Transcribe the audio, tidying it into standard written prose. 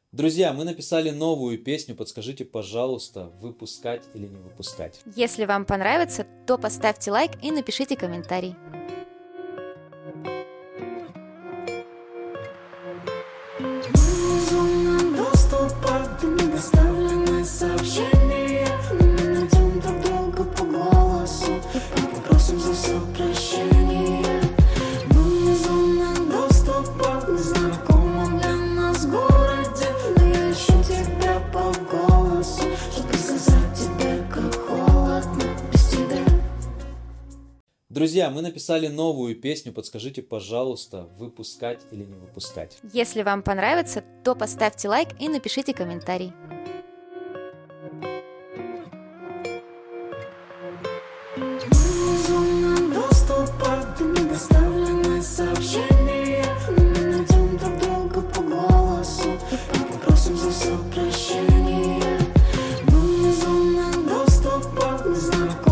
Друзья, мы написали новую песню, подскажите, пожалуйста, выпускать или не выпускать. Если вам понравится, то поставьте лайк и напишите комментарий. Зона доступа, недоставленные сообщения. Найдем друг друга по голосу, попросим за все прощения. Зона доступа, незнакомом для нас городе, но я ищу тебя по голосу, чтобы сказать тебе, как холодно без тебя. Друзья, мы написали новую песню, подскажите, пожалуйста, выпускать или не выпускать. Если вам понравится, то поставьте лайк и напишите комментарий. Зона доступа, недоставленные сообщения. Найдем друг друга по голосу, попросим за все прощения. Зона доступа, незнакомым